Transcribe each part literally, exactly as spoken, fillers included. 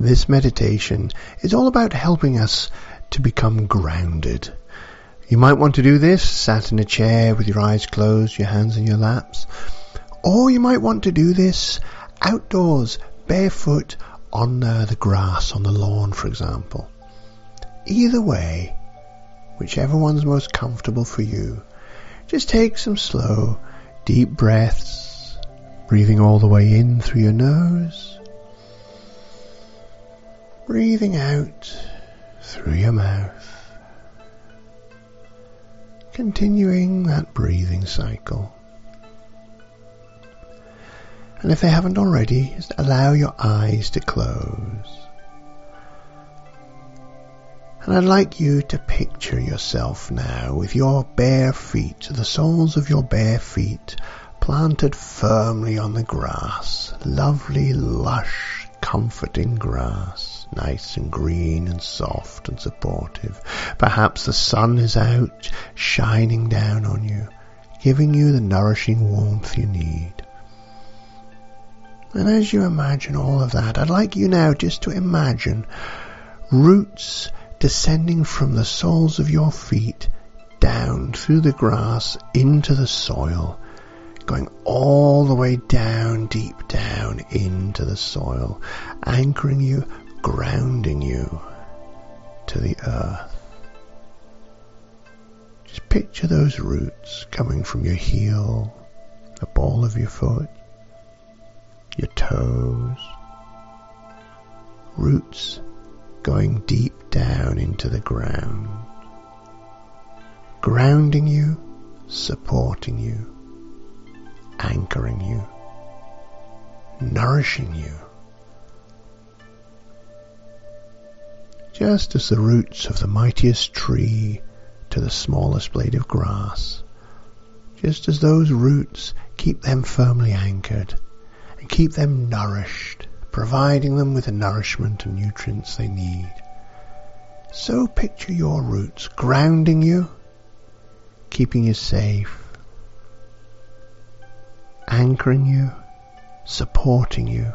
This meditation is all about helping us to become grounded. You might want to do this sat in a chair with your eyes closed, your hands in your laps. Or you might want to do this outdoors, barefoot, on uh, the grass, on the lawn, for example. Either way, whichever one's most comfortable for you, just take some slow, deep breaths, breathing all the way in through your nose, breathing out through your mouth, continuing that breathing cycle. And if they haven't already, just allow your eyes to close. And I'd like you to picture yourself now with your bare feet, the soles of your bare feet, planted firmly on the grass. Lovely, lush, comforting grass, nice and green and soft and supportive. Perhaps the sun is out, shining down on you, giving you the nourishing warmth you need. And as you imagine all of that, I'd like you now just to imagine roots descending from the soles of your feet down through the grass into the soil, going all the way down, deep down into the soil, anchoring you, grounding you to the earth. Just picture those roots coming from your heel, the ball of your foot, your toes, roots going deep down into the ground, grounding you, supporting you, anchoring you, nourishing you. Just as the roots of the mightiest tree to the smallest blade of grass, just as those roots keep them firmly anchored and keep them nourished, providing them with the nourishment and nutrients they need. So picture your roots grounding you, keeping you safe, anchoring you, supporting you,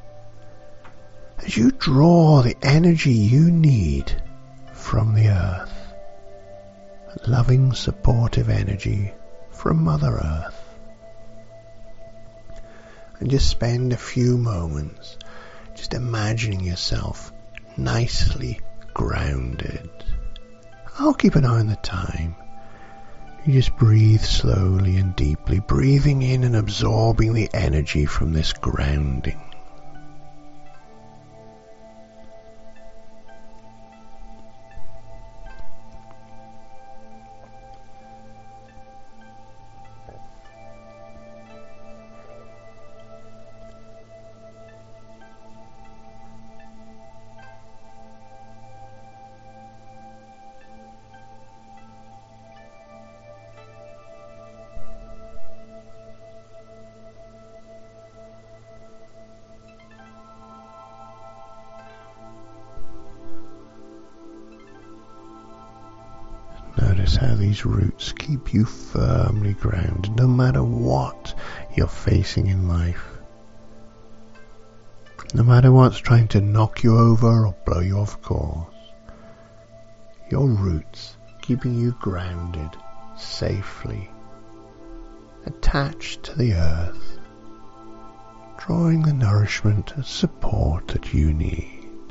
as you draw the energy you need from the earth, loving, supportive energy from Mother Earth. And just spend a few moments just imagining yourself nicely grounded. I'll keep an eye on the time. You just breathe slowly and deeply, breathing in and absorbing the energy from this grounding. Notice how these roots keep you firmly grounded no matter what you're facing in life. No matter what's trying to knock you over or blow you off course. Your roots keeping you grounded, safely, attached to the earth, drawing the nourishment and support that you need.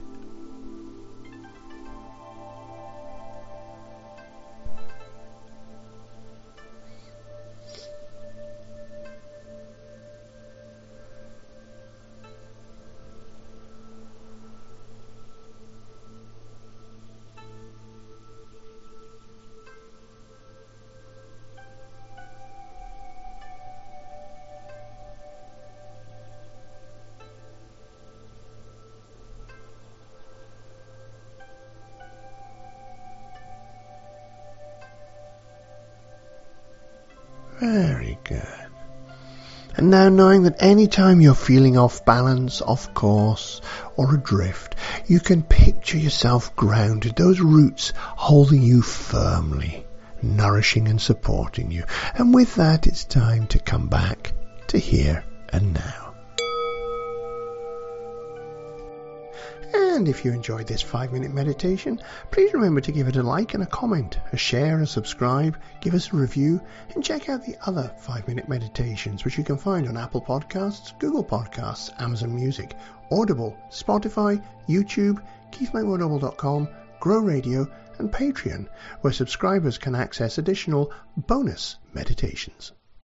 Very good. And now knowing that any time you're feeling off balance, off course, or adrift, you can picture yourself grounded, those roots holding you firmly, nourishing and supporting you. And with that, it's time to come back to here and now. And if you enjoyed this five minute meditation, please remember to give it a like and a comment, a share, a subscribe, give us a review, and check out the other five minute meditations which you can find on Apple Podcasts, Google Podcasts, Amazon Music, Audible, Spotify, YouTube, keith make more noble dot com, Grow Radio, and Patreon, where subscribers can access additional bonus meditations.